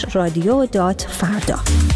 رادیو.فردا.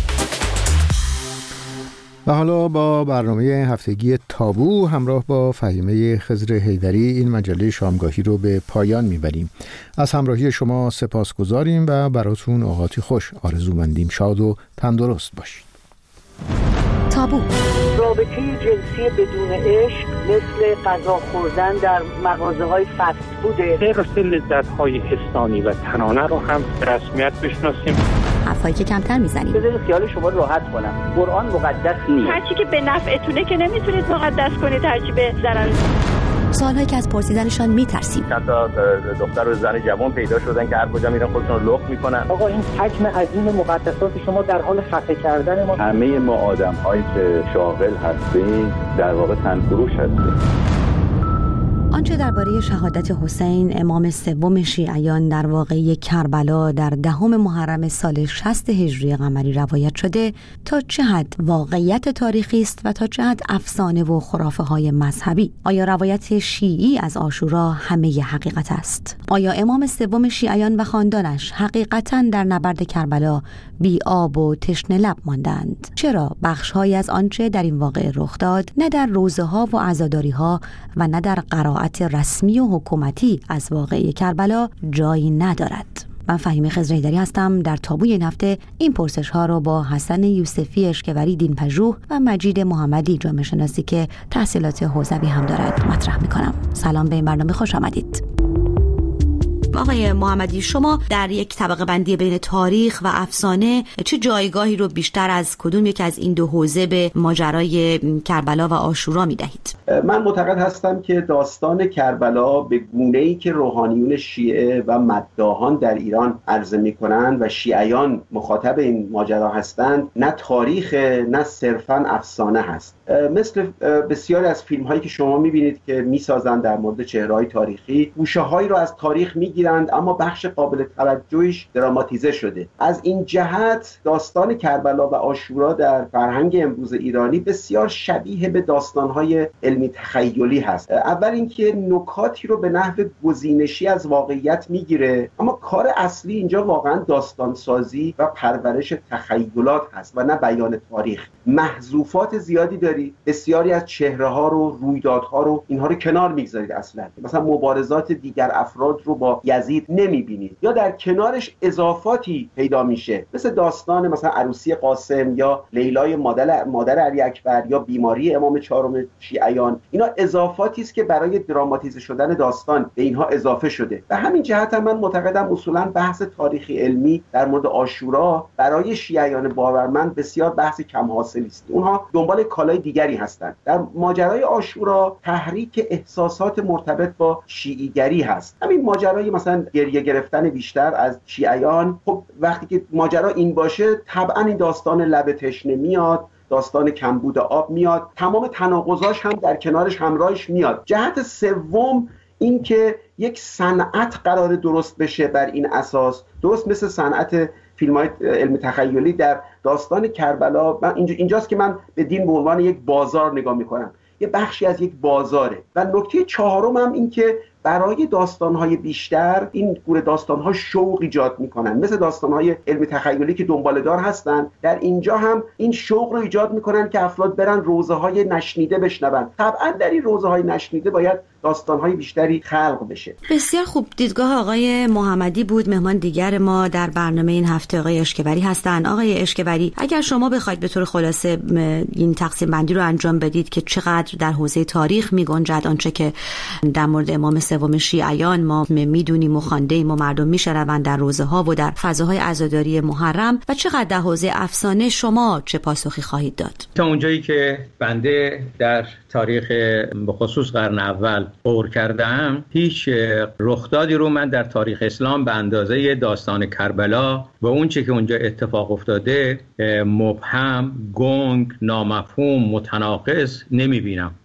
و حالا با برنامه هفتگی تابو همراه با فهیمه خضر حیدری این مجله شامگاهی رو به پایان میبریم. از همراهی شما سپاسگزاریم و براتون اوقاتی خوش آرزومندیم. شاد و تندرست باشید. تابو. رابطه جنسی بدون عشق مثل غذا خوردن در مغازه‌های فست فوده. حرص لذت‌های حسانی و تنانه رو هم به رسمیت بشناسیم. حرفایی که کمتر میزنیم. بذارید خیال شما راحت کنم. قرآن مقدس نیست. هرچی که به نفعتونه که نمیتونید مقدس کنید، هرچی به ضرر. سوالهایی که از پرسیدنشان میترسیم. چند تا دختر و زن جوان پیدا شدن که هر کجا میرن خودشون رو لخت میکنن. آقا این حجم عظیم مقدسات شما در حال خفه کردن ما. همه ما آدم‌هایی که شاغل هستیم در واقع تنفروش هستیم. آنچه درباره شهادت حسین امام سوم شیعیان در واقعه کربلا در 10 محرم سال 60 هجری قمری روایت شده تا چه حد واقعیت تاریخی است و تا چه حد افسانه و خرافه های مذهبی؟ آیا روایت شیعی از عاشورا همه حقیقت است؟ آیا امام سوم شیعیان و خاندانش حقیقتاً در نبرد کربلا بی آب و تشنه لب ماندند؟ چرا بخش‌هایی از آنچه در این واقعه رخ داد نه در روزه‌ها و عزاداری‌ها و نه در قرائت رسمی و حکومتی از واقعه کربلا جایی ندارد؟ من فهیمه خضر حیدری هستم. در تابوی این هفته این پرسش ها رو با حسن یوسفی اشکوری دین پژوه و مجید محمدی جامعه شناسی که تحصیلات حوزوی هم دارد مطرح میکنم. سلام به این برنامه، خوش آمدید. آقای محمدی، شما در یک طبقه بندی بین تاریخ و افسانه چه جایگاهی رو بیشتر از کدوم یک از این دو حوزه به ماجرای کربلا و عاشورا میدهید؟ من معتقد هستم که داستان کربلا به گونه‌ای که روحانیون شیعه و مداحان در ایران عرضه میکنن و شیعیان مخاطب این ماجرا هستند نه تاریخ نه صرفاً افسانه هست. مثل بسیاری از فیلم هایی که شما میبینید که میسازن در مورد چهره‌های تاریخی، گوشه هایی رو از تاریخ میگیرند اما بخش قابل توجهش دراماتیزه شده. از این جهت داستان کربلا و عاشورا در فرهنگ امروز ایرانی بسیار شبیه به داستان‌های علمی تخیلی هست. اول اینکه نکاتی رو به نحو گزینشی از واقعیت میگیره، اما کار اصلی اینجا واقعا داستان سازی و پرورش تخیلات هست و نه بیان تاریخ. محذوفات زیادی داری، بسیاری از چهره‌ها رو، رویدادها رو، اینها رو کنار میگذارید. اصلا مثلا مبارزات دیگر افراد رو با یزید نمیبینید یا در کنارش اضافاتی پیدا میشه، مثل داستان مثلا عروسی قاسم یا لیلای مادر علی اکبر یا بیماری امام چهارم شیعیان. اینا اضافاتی است که برای دراماتیزه شدن داستان به اینها اضافه شده. به همین جهت هم من معتقدم اصولا بحث تاریخی علمی در مورد عاشورا برای شیعیان باورمند بسیار بحث کم حاصلی است. اونها دنبال کالای دیگری هستند. در ماجرای عاشورا تحریک احساسات مرتبط با شیعیگری هست. همین ماجرای مثلا گریه گرفتن بیشتر از شیعیان، خب وقتی که ماجرا این باشه طبعا این داستان لب تشنه میاد، داستان کمبود آب میاد، تمام تناقضاش هم در کنارش همراهش میاد. جهت سوم این که یک صنعت قرار درست بشه بر این اساس، درست مثل صنعت فیلم‌های علمی تخیلی در داستان کربلا. من اینجاست که من به دین به عنوان یک بازار نگاه میکنم، یه بخشی از یک بازاره. و نکته چهارم هم این که برای داستان‌های بیشتر این گونه داستان‌ها شوق ایجاد می‌کنن، مثل داستان‌های علمی تخیلی که دنباله‌دار هستن. در اینجا هم این شوق رو ایجاد می‌کنن که افراد برن روزه‌های نشنیده بشنون. طبعاً در این روزه‌های نشنیده باید داستان‌های بیشتری خلق بشه. بسیار خوب. دیدگاه آقای محمدی بود. مهمان دیگر ما در برنامه این هفته آقای اشکوری هستند. آقای اشکوری، اگر شما بخواید به طور خلاصه این تقسیم بندی رو انجام بدید که چقدر در حوزه تاریخ می‌گنجد آنچه که در مورد امام سوم شیعیان ما میدونیم و خوانده‌ایم و مردم میشنوند در روزها و در فضاهای عزاداری محرم، و چقدر در حوزه افسانه شما چه پاسخی خواهید داد؟ تا اونجایی که بنده در تاریخ به خصوص قرن اول عبور کردم، هیچ رخدادی رو من در تاریخ اسلام به اندازه داستان کربلا و اون چه که اونجا اتفاق افتاده مبهم، گنگ، نامفهوم، متناقض نمیبینم.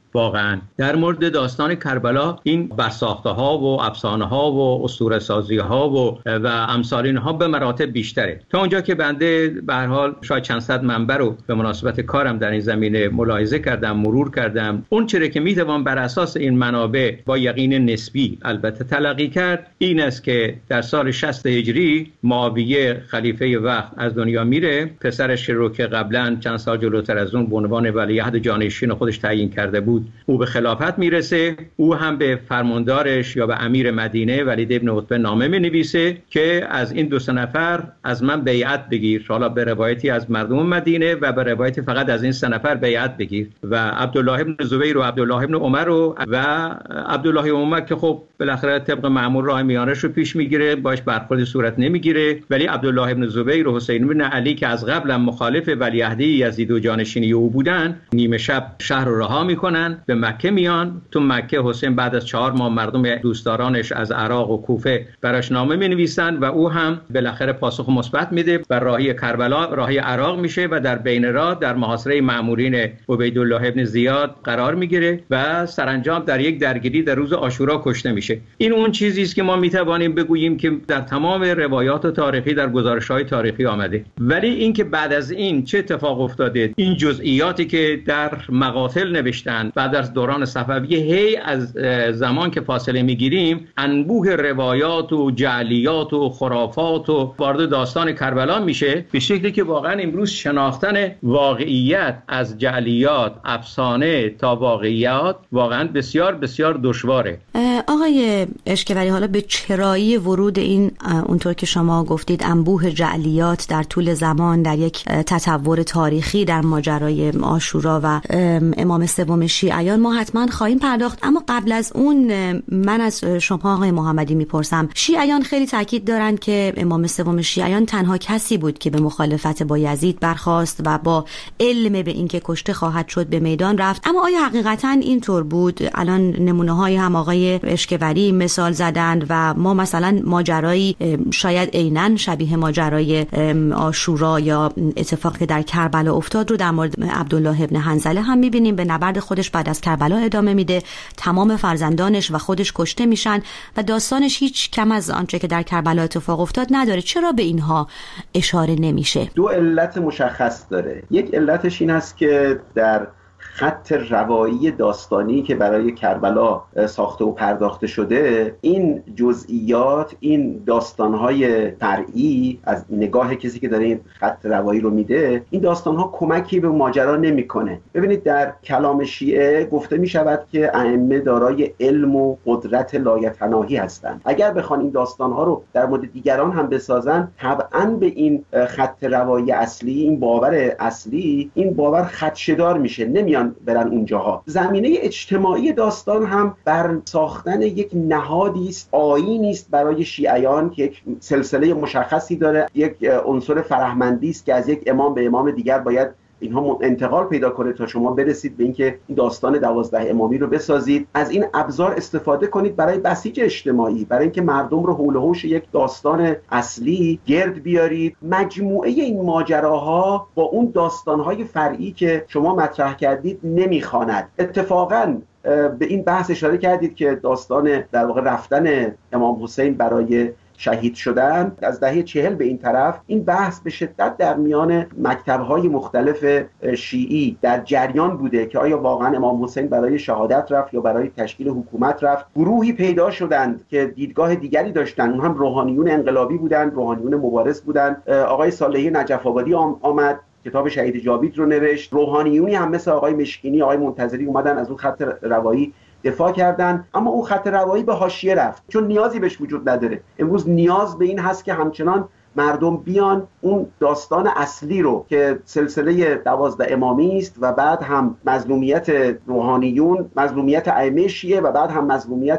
واقعا در مورد داستان کربلا این برساخته‌ها و افسانه‌ها و اسطوره‌سازی‌ها و امثال اینها به مراتب بیشتره. تا اونجا که بنده به هر حال شاید چند صد منبع رو به مناسبت کارم در این زمینه ملاحظه کردم، مرور کردم، اون چیزی که میتوان بر اساس این منابع با یقین نسبی البته تلقی کرد این است که در سال 60 هجری معاویه خلیفه وقت از دنیا میره. پسرش رو که قبلا چند سال جلوتر از اون به عنوان ولیعهد جانشین خودش تعیین کرده بود، او به خلافت میرسه. او هم به فرماندارش یا به امیر مدینه ولید ابن عتبه نامه مینویسه که از این 2 نفر از من بیعت بگیر. حالا به روایتی از مردم مدینه و به روایتی فقط از این 3 نفر بیعت بگیر و عبدالله ابن زبیر و عبدالله ابن عمر و عبدالله ابن عمر که خب بالاخره طبق معمول راه میانش رو پیش میگیره، باش برخورد صورت نمیگیره، ولی عبدالله ابن زبیر و حسین بن علی که از قبل هم مخالف ولیعهدی یزید و جانشینی او بودن، نیمه شب شهر رو رها میکنن، به مکه میان. تو مکه حسین بعد از 4 ماه مردم دوستدارانش از عراق و کوفه براش نامه مینویسن و او هم بالاخره پاسخ مثبت میده و راهی کربلا، راهی عراق میشه و در بین راه در محاصره مأمورین عبیدالله ابن زیاد قرار میگیره و سرانجام در یک درگیری در روز عاشورا کشته میشه. این اون چیزی است که ما میتوانیم بگوییم که در تمام روایات تاریخی در گزارش‌های تاریخی آمده. ولی اینکه بعد از این چه اتفاق افتاده، این جزئیاتی که در مقاتل نوشتن بعد از دوران صفویه، هی از زمان که فاصله میگیریم انبوه روایات و جعلیات و خرافات و وارد داستان کربلا میشه، به شکلی که واقعا امروز شناختن واقعیت از جعلیات، افسانه تا واقعیت واقعا بسیار بسیار دشواره. آقای اشکوری، حالا به چرایی ورود این اونطور که شما گفتید انبوه جعلیات در طول زمان در یک تطور تاریخی در ماجرای عاشورا و امام سوم شیعیان ما حتما خواهیم پرداخت، اما قبل از اون من از شما آقای محمدی میپرسم، شیعیان خیلی تاکید دارند که امام سوم شیعیان تنها کسی بود که به مخالفت با یزید برخاست و با علم به اینکه کشته خواهد شد به میدان رفت. اما آیا حقیقتا اینطور بود؟ الان نمونه‌های هم آقای اشکوری مثال زدند و ما مثلا ماجرایی شاید عیناً شبیه ماجرای عاشورا یا اتفاقی که در کربلا افتاد رو در مورد عبدالله ابن حنظله هم می‌بینیم. به نبرد خودش بعد از کربلا ادامه میده، تمام فرزندانش و خودش کشته میشن و داستانش هیچ کم از آنچه که در کربلا اتفاق افتاد نداره. چرا به اینها اشاره نمیشه؟ 2 علت مشخص داره. یک علتش این است که در خط روایی داستانی که برای کربلا ساخته و پرداخته شده، این جزئیات، این داستان‌های فرعی از نگاه کسی که داره این خط روایی رو میده، این داستان‌ها کمکی به ماجرا نمیکنه. ببینید در کلام شیعه گفته میشود که ائمه دارای علم و قدرت لایتناهی هستند. اگر بخوان این داستان‌ها رو در مورد دیگران هم بسازن، طبعاً به این خط روایی اصلی، این باور اصلی، این باور خدشه‌دار میشه، نمیان برن اونجاها. زمینه اجتماعی داستان هم بر ساختن یک نهادی است، آیینی است برای شیعیان که یک سلسله مشخصی داره، یک عنصر فرهمندی است که از یک امام به امام دیگر باید اینها انتقال پیدا کنه تا شما برسید به اینکه این داستان 12 امامی رو بسازید. از این ابزار استفاده کنید برای بسیج اجتماعی، برای اینکه مردم رو حول و حوش یک داستان اصلی گرد بیارید. مجموعه این ماجراها با اون داستانهای فرعی که شما مطرح کردید نمیخواند. اتفاقاً به این بحث اشاره کردید که داستان در واقع رفتن امام حسین برای شهید شدن از دهه 40 به این طرف، این بحث به شدت در میان مکتب‌های مختلف شیعی در جریان بوده که آیا واقعا امام حسین برای شهادت رفت یا برای تشکیل حکومت رفت. گروهی پیدا شدند که دیدگاه دیگری داشتند، اون هم روحانیون انقلابی بودند، روحانیون مبارز بودند. آقای صالحی نجف آبادی آمد کتاب شهید جاوید رو نوشت. روحانیونی هم مثل آقای مشکینی، آقای منتظری اومدن از اون خط روایی دفاع کردن، اما اون خط روایی به حاشیه رفت چون نیازی بهش وجود نداره. امروز نیاز به این هست که همچنان مردم بیان اون داستان اصلی رو که سلسله 12 امامی است و بعد هم مظلومیت روحانیون، مظلومیت ائمه شیعه و بعد هم مظلومیت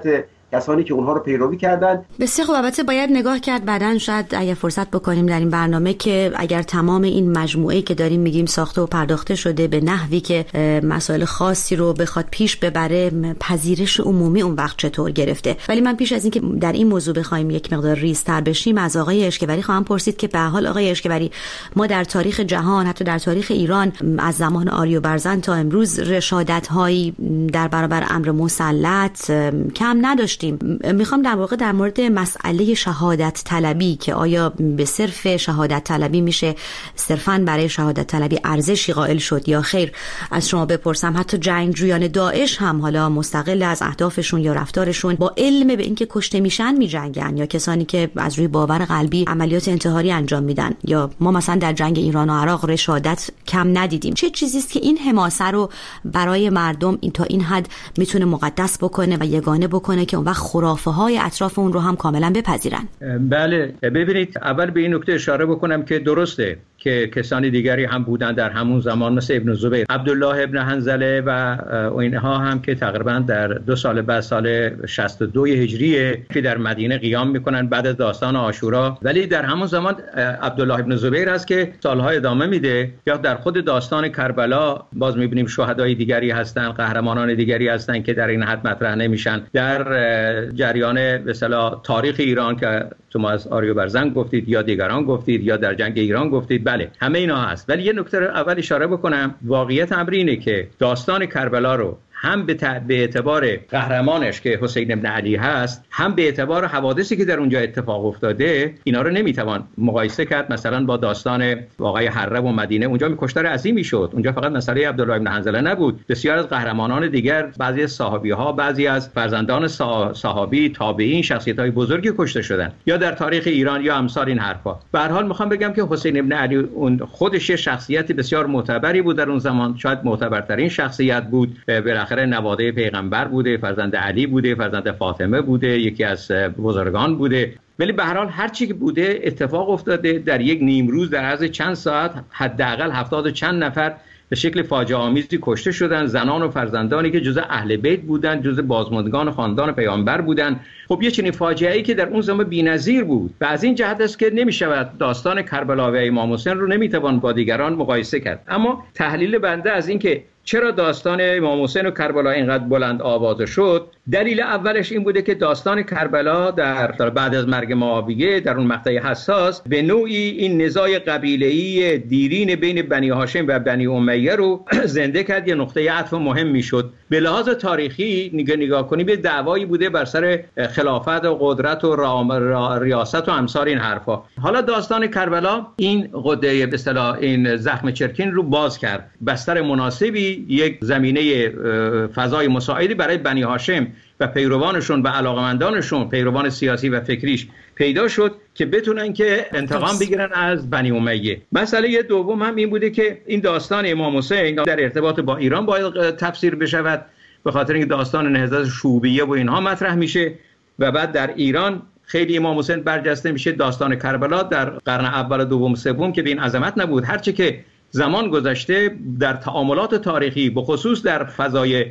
کسانی که اونها رو پیروی کردن. بسیار خوب. البته باید نگاه کرد بعداً شاید اگر فرصت بکنیم در این برنامه که اگر تمام این مجموعه‌ای که داریم میگیم ساخته و پرداخته شده به نحوی که مسائل خاصی رو بخواد پیش ببره، پذیرش عمومی اون وقت چطور گرفته. ولی من پیش از این که در این موضوع بخوایم یک مقدار ریزتر بشیم از آقای اشکوری خواهم پرسید که به هر حال آقای اشکوری، ما در تاریخ جهان، حتی در تاریخ ایران، از زمان آریوبرزن تا امروز رشادت‌هایی در برابر امر مسلط کم نداشتیم. میخوام در واقع در مورد مسئله شهادت طلبی که آیا به صرف شهادت طلبی میشه صرفاً برای شهادت طلبی ارزشی قائل شد یا خیر از شما بپرسم. حتی جنگجویان داعش هم حالا مستقل از اهدافشون یا رفتارشون با علم به اینکه کشته میشن میجنگن، یا کسانی که از روی باور قلبی عملیات انتحاری انجام میدن، یا ما مثلا در جنگ ایران و عراق رشادت کم ندیدیم. چه چیزی است که این حماسه رو برای مردم تا این حد میتونه مقدس بکنه و یگانه بکنه که اون وقت خرافه های اطراف اون رو هم کاملا بپذیرن؟ بله، ببینید اول به این نکته اشاره بکنم که درسته که کسانی دیگری هم بودن در همون زمان مثل ابن زبیر، عبدالله ابن حنظله و اینها هم که تقریبا در 2 سال بعد سال 62 هجریه که در مدینه قیام میکنن بعد از داستان عاشورا. ولی در همون زمان عبدالله ابن زبیر است که سالهای ادامه میده. یا در خود داستان کربلا باز میبینیم شهدای دیگری هستن، قهرمانان دیگری هستن که در این حد مطرح نمیشن. در جریان به اصطلاح تاریخ ایران که شما از آریوبرزن گفتید یا دیگران گفتید یا در جنگ ایران گفتید، بله همه اینا هست. ولی یه نکته اول اشاره بکنم، واقعیت امر اینه که داستان کربلا رو هم به اعتبار قهرمانش که حسین ابن علی هست، هم به اعتبار حوادثی که در اونجا اتفاق افتاده، اینا رو نمیتوان مقایسه کرد مثلا با داستان واقعه حره و مدینه. اونجا کشتار عظیمی شد. اونجا فقط مسئله عبدالله ابن حنظله نبود، بسیار از قهرمانان دیگر، بعضی از صحابی‌ها، بعضی از فرزندان صحابی، تابعین، شخصیت‌های بزرگی کشته شدن، یا در تاریخ ایران یا امثال این حرفا. به هر حال میخوام بگم که حسین ابن علی اون خودش شخصیتی بسیار معتبری بود در اون زمان، شاید معتبرترین شخصیت بود. نواده پیغمبر بوده، فرزند علی بوده، فرزند فاطمه بوده، یکی از بزرگان بوده. ولی به هر حال هر چی که بوده اتفاق افتاده در یک نیمروز در عرض چند ساعت حداقل 70 و چند نفر به شکل فاجعه آمیزی کشته شدن، زنان و فرزندانی که جزء اهل بیت بودند، جزء بازماندگان خاندان پیامبر بودند. خب یه چنین فاجعه‌ای که در اون زمان بی‌نظیر بود و از این جهت است که نمی‌شود داستان کربلا و امام حسین رو نمی‌توان با دیگران مقایسه کرد. اما تحلیل بنده از این که چرا داستان امام حسین و کربلا اینقدر بلند آوازه شد، دلیل اولش این بوده که داستان کربلا در بعد از مرگ معاویه در اون مقطع حساس به نوعی این نزاع قبیله‌ای دیرین بین بنی هاشم و بنی امیه رو زنده کرد. یه نقطه عطف مهم میشد. به لحاظ تاریخی نگاه کنیم یه دعوایی بوده بر سر خلافت و قدرت و ریاست و امثال این حرفا. حالا داستان کربلا این قده به اصطلاح این زخم چرکین رو باز کرد. بستر مناسبی، یک زمینه فضای مساعدی برای بنی هاشم و پیروانشون و علاقمندانشون، پیروان سیاسی و فکریش پیدا شد که بتونن که انتقام بگیرن از بنی امیه. مسئله دوم هم این بوده که این داستان امام حسین در ارتباط با ایران باید تفسیر بشود، به خاطر اینکه داستان نهضت شوبیه و اینها مطرح میشه و بعد در ایران خیلی امام حسین برجسته میشه. داستان کربلا در قرن اول، دوم، سوم که به این عظمت نبود. هرچه که زمان گذشته در تعاملات تاریخی به خصوص در فضای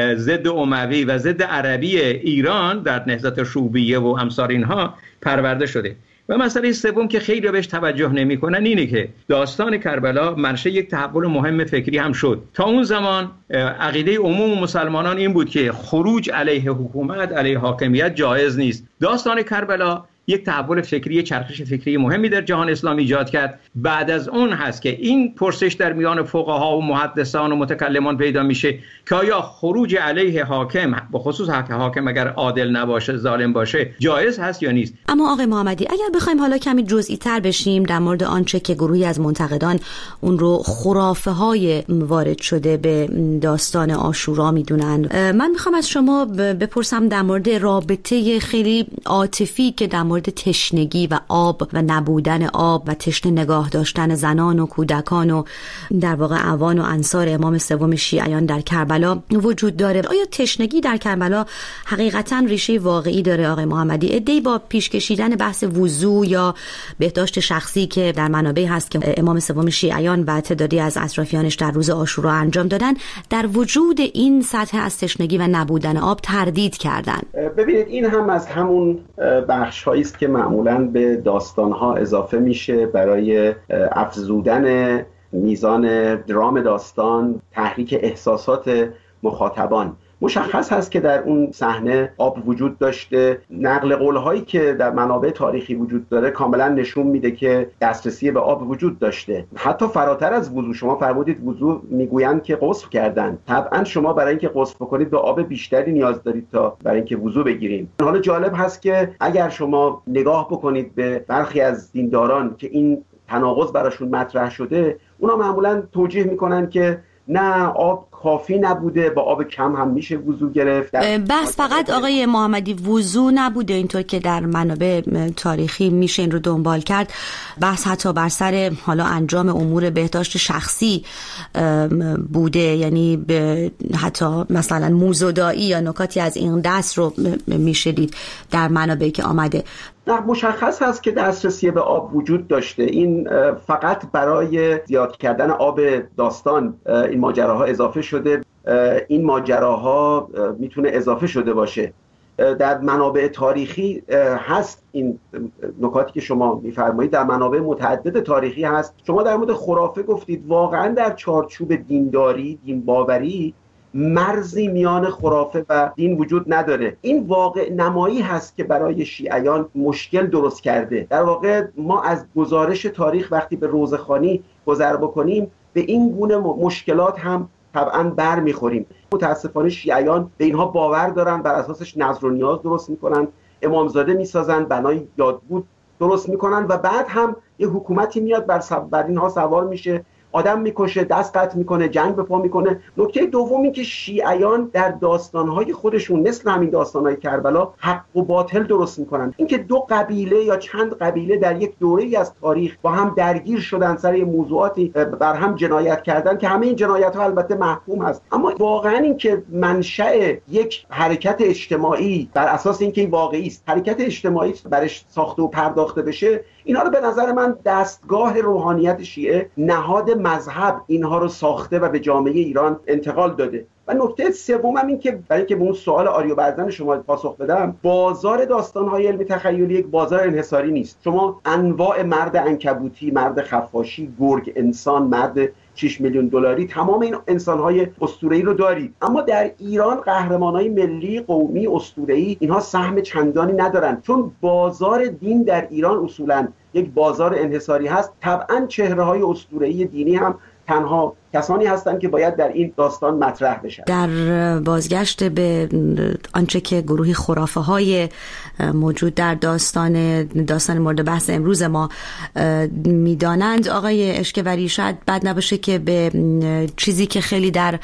ضد اموی و ضد عربی ایران در نهضت شوبیه و امثال اینها پرورده شده. و مسئله سوم که خیلی بهش توجه نمی‌کنن اینه که داستان کربلا منشأ یک تحول مهم فکری هم شد. تا اون زمان عقیده عموم مسلمانان این بود که خروج علیه حکومت، علیه حاکمیت جایز نیست. داستان کربلا یک تحول فکری، چرخش فکری مهمی در جهان اسلامی ایجاد کرد. بعد از اون هست که این پرسش در میان فقها و محدثان و متکلمان پیدا میشه که آیا خروج علیه حاکم، به خصوص حاکم اگر عادل نباشه، ظالم باشه، جایز هست یا نیست. اما آقای محمدی اگر بخوایم حالا کمی جزئی تر بشیم در مورد آنچه که گروهی از منتقدان اون رو خرافه های وارد شده به داستان عاشورا میدونن، من میخوام از شما بپرسم در مورد رابطه خیلی عاطفی که در مورد تشنگی و آب و نبودن آب و تشنه نگاه داشتن زنان و کودکان و در واقع اعوان و انصار امام سوم شیعیان در کربلا وجود داره. آیا تشنگی در کربلا حقیقتاً ریشه واقعی داره آقای محمدی؟ عده‌ای با پیش کشیدن بحث وضو یا بهداشت شخصی که در منابع هست که امام سوم شیعیان و تعدادی از اطرافیانش در روز عاشورا انجام دادن، در وجود این سطح از تشنگی و نبودن آب تردید کردن. ببینید این هم از همون بخش‌هایی است که معمولاً به داستان‌ها اضافه میشه برای افزودن میزان درام داستان، تحریک احساسات مخاطبان. مشخص هست که در اون صحنه آب وجود داشته. نقل قول‌هایی که در منابع تاریخی وجود داره کاملا نشون میده که دسترسی به آب وجود داشته. حتی فراتر از وضو، شما فرمودید وضو میگویند که غسل کردن. طبعا شما برای اینکه غسل بکنید به آب بیشتری نیاز دارید تا برای اینکه وضو بگیرید. حالا جالب هست که اگر شما نگاه بکنید به برخی از دینداران که این تناقض براشون مطرح شده، اونا معمولا توجیه میکنن که نه، آب کافی نبوده، با آب کم هم میشه وضو گرفت. بس فقط آقای محمدی وضو نبوده، اینطور که در منابع تاریخی میشه این رو دنبال کرد. بحث حتی بر سر حالا انجام امور بهداشت شخصی بوده، یعنی حتی مثلا موزودایی یا نکاتی از این دست رو میشه دید در منابعی که آمده. نه، مشخص هست که دسترسی به آب وجود داشته. این فقط برای زیاد کردن آب داستان این ماجراها اضافه شده. این ماجراها میتونه اضافه شده باشه. در منابع تاریخی هست این نکاتی که شما میفرمایید، در منابع متعدد تاریخی هست. شما در مورد خرافه گفتید، واقعا در چارچوب دینداری، دین باوری، مرزی میان خرافه و دین وجود نداره. این واقع نمایی هست که برای شیعیان مشکل درست کرده. در واقع ما از گزارش تاریخ وقتی به روزخوانی گذر بکنیم به این گونه مشکلات هم طبعا بر میخوریم. متاسفانه شیعیان به اینها باور دارن، بر اساسش نظر و نیاز درست میکنن، امامزاده میسازن، بنای یادبود درست میکنن و بعد هم یه حکومتی میاد بر اینها سوار میشه، آدم میکشه، دست قطع میکنه، جنگ به پا میکنه. نکته دومی که شیعیان در داستانهای خودشون مثل همین داستانهای کربلا حق و باطل درست میکنن. اینکه دو قبیله یا چند قبیله در یک دوره‌ای از تاریخ با هم درگیر شدن، سر موضوعاتی بر هم جنایت کردن که همه این جنایت‌ها البته محکوم هست، اما واقعا این که منشأ یک حرکت اجتماعی بر اساس اینکه این واقعی است، حرکت اجتماعی برش ساخته و پرداخته بشه، اینا رو به نظر من دستگاه روحانیت شیعه، نهاد مذهب اینها رو ساخته و به جامعه ایران انتقال داده. و نکته سومم این که برای اینکه به اون سوال آریو برزن شما پاسخ بدم، بازار داستان‌های علمی تخیلی یک بازار انحصاری نیست. شما انواع مرد عنکبوتی، مرد خفاشی، گرگ انسان، مرد 6 میلیون دلاری، تمام این انسان‌های اسطوره‌ای رو دارید. اما در ایران قهرمان‌های ملی، قومی، اسطوره‌ای اینها سهم چندانی ندارن، چون بازار دین در ایران اصولاً یک بازار انحصاری هست. طبعاً چهره‌های اسطوره‌ای دینی هم تنها کسانی هستند که باید در این داستان مطرح بشن. در بازگشت به آنچه که گروهی خرافه های موجود در داستان مورد بحث امروز ما میدانند، آقای اشکوری، شاید بد نباشه که به چیزی که خیلی در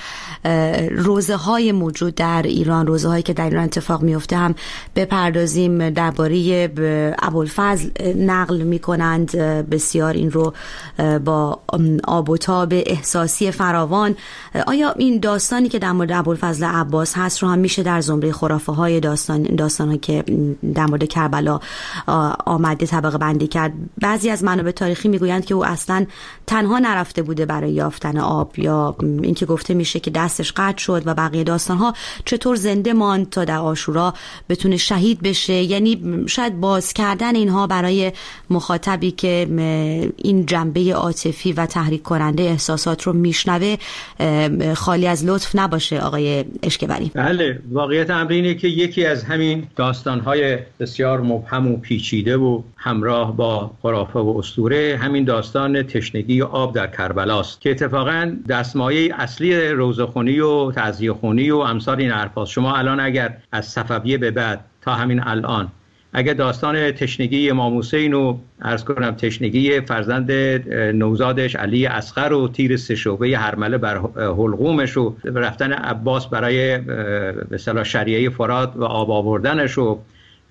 روزه های موجود در ایران، روزه هایی که در ایران اتفاق میفته هم بپردازیم. درباره ابوالفضل نقل میکنند بسیار این رو با آب و تاب احساسی فراوان. آیا این داستانی که در مورد ابوالفضل عباس هست رو هم میشه در زمره خرافه های داستان‌هایی که در مورد کربلا آمده طبقه بندی کرد؟ بعضی از منابع تاریخی میگویند که او اصلا تنها نرفته بوده برای یافتن آب، یا اینکه گفته میشه که دستش قطع شد و بقیه داستان‌ها چطور زنده ماند تا در عاشورا بتونه شهید بشه. یعنی شاید باز کردن اینها برای مخاطبی که این جنبه عاطفی و تحریک کننده احساسات رو میشنوه خالی از لطف نباشه. آقای اشکوری. بله، واقعیت امر اینه که یکی از همین داستان‌های بسیار مبهم و پیچیده و همراه با خرافه و اسطوره همین داستان تشنگی آب در کربلاست که اتفاقاً دستمایه اصلی روزه‌خوانی و تعزیه‌خوانی و امثال این حرفاست. شما الان اگر از صفویه به بعد تا همین الان اگر داستان تشنگی امام حسین و عرض کنم تشنگی فرزند نوزادش علی اصغر و تیر سه شعبه هرمله بر حلقومش و رفتن عباس برای به اصطلاح شریعه فرات و آب آوردنش و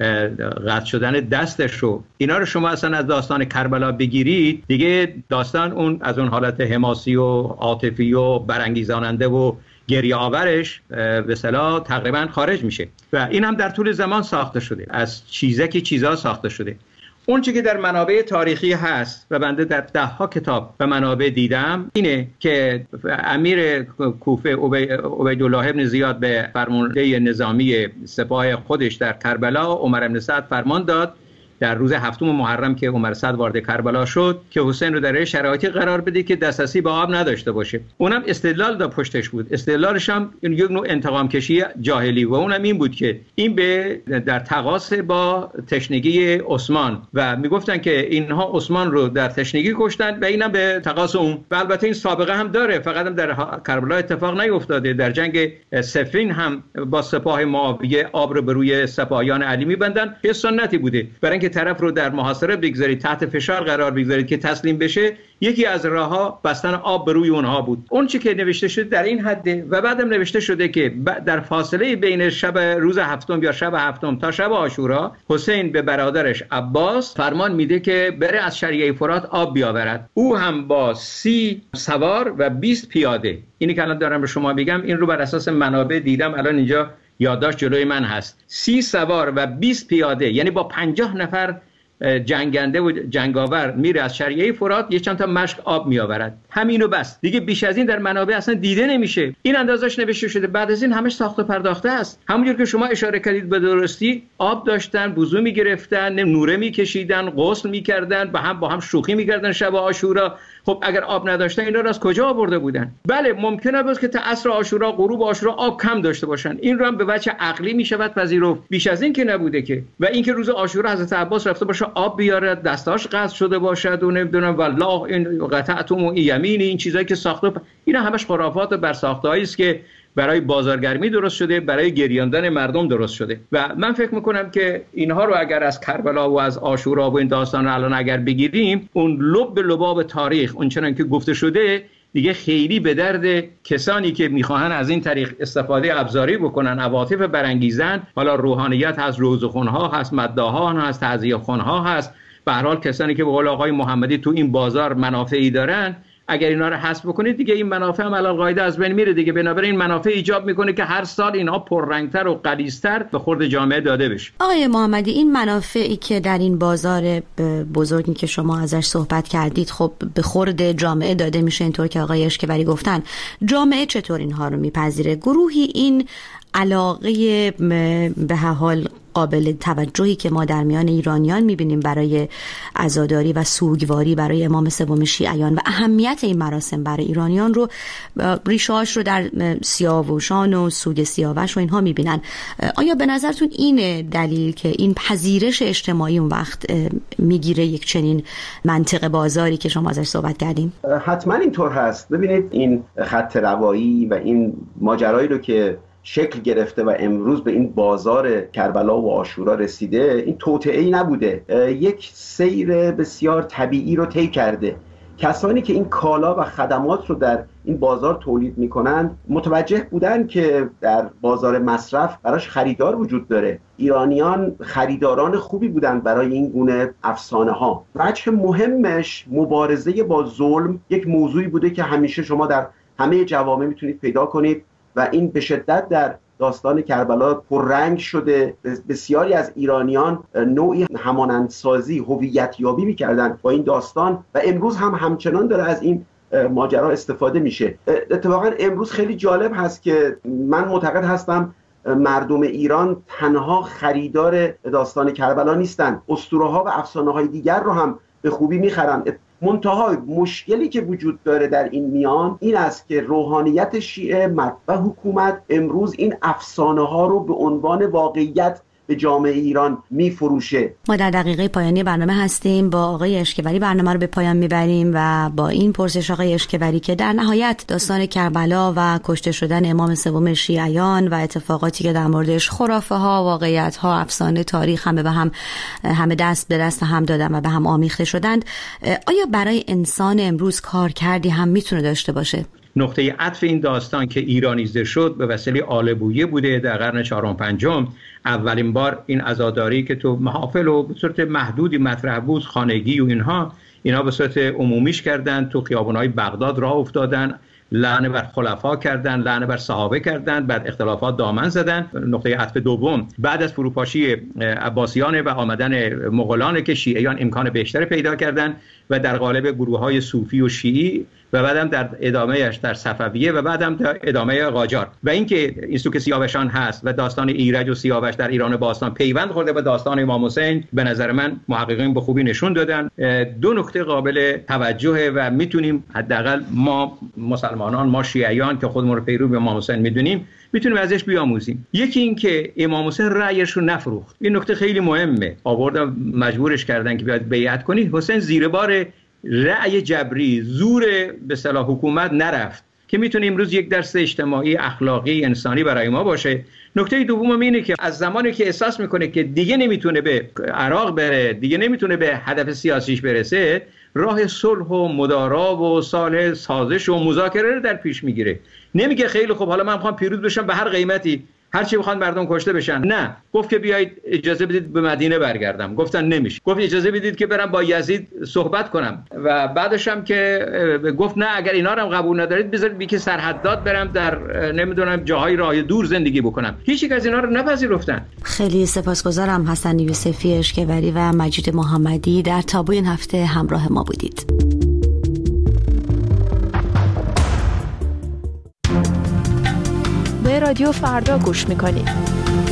قطع شدن دستش رو، اینا رو شما اصلا از داستان کربلا بگیرید، دیگه داستان اون از اون حالت حماسی و عاطفی و برانگیزاننده و گریه آورش به اصطلاح تقریبا خارج میشه و این هم در طول زمان ساخته شده، از چیزا ساخته شده. اون چیزی که در منابع تاریخی هست و بنده در 10 کتاب و منابع دیدم اینه که امیر کوفه عبیدالله ابن زیاد به فرمانده نظامی سپاه خودش در کربلا عمر بن سعد فرمان داد در روز 7 محرم که عمر سعد وارد کربلا شد که حسین رو در شرایطی قرار بده که دسترسی به آب نداشته باشه. اونم استدلال دا پشتش بود. استدلالش هم یک نوع انتقام کشی جاهلی و اونم این بود که این در تقاص با تشنگی عثمان و میگفتن که اینها عثمان رو در تشنگی کشتن و اینم به تقاص اون. و البته این سابقه هم داره، فقط هم در کربلا اتفاق نیفتاده. در جنگ صفین هم با سپاه معاویه آب رو به روی سپاهیان علی میبندن که سنتی بوده. برای اینکه طرف رو در محاصره بگذارید، تحت فشار قرار بگذارید که تسلیم بشه، یکی از راهها بستن آب به روی اونها بود. اون چی که نوشته شده در این حده و بعدم نوشته شده که در فاصله بین شب روز 7 یا شب 7 تا شب عاشورا حسین به برادرش عباس فرمان میده که بره از شریعه فرات آب بیاورد. او هم با 30 سوار و 20 پیاده. اینی که الان دارم به شما بگم این رو بر اساس منابع دیدم، الان اینجا یادداشت جلوی من هست. 30 سوار و 20 پیاده، یعنی با 50 نفر جنگنده و جنگاور میره از شریعه فرات یه چند تا مشک آب میآورد. همینو بس، دیگه بیش از این در منابع اصلا دیده نمیشه. این اندازش نوشته شده، بعد از این همش ساخته پرداخته است. همونجور که شما اشاره کردید به درستی، آب داشتن، وضو میگرفتن، نوره میکشیدن، غسل میکردن، با هم شوخی میکردن شب عاشورا. خب اگر آب نداشتن اینا رو از کجا آورده بودن؟ بله ممکنه بود که تا عصر عاشورا، غروب عاشورا آب کم داشته باشن. این رو هم به وجه عقلی میشود پذیرفت. بیش از این که نبوده که. و اینکه روز عاشورا حضرت عباس رفته باشه آب بیاره، دستاش قطع شده باشد و نمیدونم والله این قطعتم و یمینی، این چیزایی که ساخته، اینا همش خرافات و برساخته‌ای است که برای بازارگرمی درست شده، برای گریاندن مردم درست شده. و من فکر میکنم که اینها رو اگر از کربلا و از عاشورا و این داستان رو الان اگر بگیریم، اون لب به لباب تاریخ اونچنان که گفته شده دیگه خیلی به درد کسانی که میخواهن از این طریق استفاده ابزاری بکنن، عواطف برانگیزن، حالا روحانیت هست، روزخونها هست، مداحان هست، تعزیه خونها هست، به هر حال کسانی که به قول آقای محمدی تو این بازار منافعی دارن، اگر اینا رو حذف بکنید دیگه این منافع هم علاوه قاعده از بین میره دیگه. بنابراین منافع ایجاب میکنه که هر سال اینها پررنگتر و غلیظتر به خورد جامعه داده بشه. آقای محمدی، این منافعی که در این بازار بزرگی که شما ازش صحبت کردید خب به خورد جامعه داده میشه، اینطور که آقای اشکوری گفتن. جامعه چطور اینها رو میپذیره؟ گروهی این علاقه به هر حال قابل توجهی که ما در میان ایرانیان میبینیم برای عزاداری و سوگواری برای امام سوم شیعیان و اهمیت این مراسم برای ایرانیان رو، ریشه‌هاش رو در سیاوشان و سوگ سیاوش و اینها میبینن. آیا به نظرتون این دلیل که این پذیرش اجتماعی اون وقت میگیره یک چنین منطق بازاری که شما ازش صحبت کردین؟ حتما اینطور هست. ببینید این خط روایی و این ماجرایی رو که شکل گرفته و امروز به این بازار کربلا و عاشورا رسیده، این توطئه‌ای نبوده، یک سیر بسیار طبیعی رو طی کرده. کسانی که این کالا و خدمات رو در این بازار تولید میکنن متوجه بودن که در بازار مصرف براش خریدار وجود داره. ایرانیان خریداران خوبی بودن برای این گونه افسانه ها. وجه مهمش مبارزه با ظلم یک موضوعی بوده که همیشه شما در همه جوامع میتونید پیدا کنید و این به شدت در داستان کربلا پررنگ شده. بسیاری از ایرانیان نوعی همانندسازی، هویت یابی می‌کردن با این داستان و امروز هم همچنان داره از این ماجرا استفاده میشه. اتفاقا امروز خیلی جالب هست که من معتقد هستم مردم ایران تنها خریدار داستان کربلا نیستن، اسطوره‌ها و افسانه‌های دیگر رو هم به خوبی می‌خرن. منتها مشکلی که وجود داره در این میان این است که روحانیت شیعه و حکومت امروز این افسانه ها رو به عنوان واقعیت به جامعه ایران میفروشه. ما در دقیقه پایانی برنامه هستیم. با آقای اشکوری برنامه رو به پایان میبریم و با این پرسش آقای اشکوری که در نهایت داستان کربلا و کشته شدن امام سوم شیعیان و اتفاقاتی که در موردش خرافه ها، واقعیت ها، افسانه، تاریخ همه دست به دست هم دادن و به هم آمیخته شدند، آیا برای انسان امروز کار کردی هم میتونه داشته باشه؟ نقطه عطف این داستان که ایرانیزه شد به وسیله آل بویه بوده در قرن 4 و 5. اولین بار این عزاداری که تو محافل و به صورت محدودی مطرح بود، خانگی و اینا به صورت عمومیش کردن، تو خیابان‌های بغداد راه افتادن، لعنه بر خلفا کردن، لعنه بر صحابه کردن، بعد اختلافات دامن زدن. نقطه عطف دوم بعد از فروپاشی عباسیان و آمدن مغولان که شیعیان امکان بیشتر پیدا کردن و در قالب گروه‌های صوفی و شیعی و بعدم در ادامهش در صفویه و بعدم در ادامه قاجار و اینکه این سوک سیاوشان هست و داستان ایرج و سیاوش در ایران باستان پیوند خورده به داستان امام حسین، به نظر من محققین به خوبی نشون دادن. دو نکته قابل توجهه و میتونیم حداقل ما مسلمانان، ما شیعیان که خودمون رو پیرو به امام حسین میدونیم، میتونیم ازش بیاموزیم. یکی این که امام حسین رأیش رو نفروخت. این نکته خیلی مهمه. آوردن مجبورش کردن که بیاد بیعت کنی. حسین زیر بار رأی جبری، زور به اصطلاح حکومت نرفت که میتونه امروز یک درس اجتماعی، اخلاقی، انسانی برای ما باشه. نکته دوم اینه که از زمانی که احساس میکنه که دیگه نمیتونه به عراق بره، دیگه نمیتونه به هدف سیاسیش برسه، راه صلح و مدارا و صالح سازش و مذاکره رو در پیش میگیره. نمیگه خیلی خوب حالا من میخوام پیروز بشم به هر قیمتی، هر چی بخوان مردم کشته بشن. نه، گفت که بیایید اجازه بدید به مدینه برگردم. گفتن نمیشه. گفت اجازه بدید که برم با یزید صحبت کنم و بعدش هم که گفت نه، اگر اینا رو هم قبول ندارید بذارید بیکی سرحدات برم در نمیدونم جاهای راه دور زندگی بکنم. هیچ یک از اینا رو نپذیرفتن. خیلی سپاسگزارم حسن یوسفی اشکوری و مجید محمدی در تابو این هفته همراه ما بودید. به رادیو فردا گوش میکنید.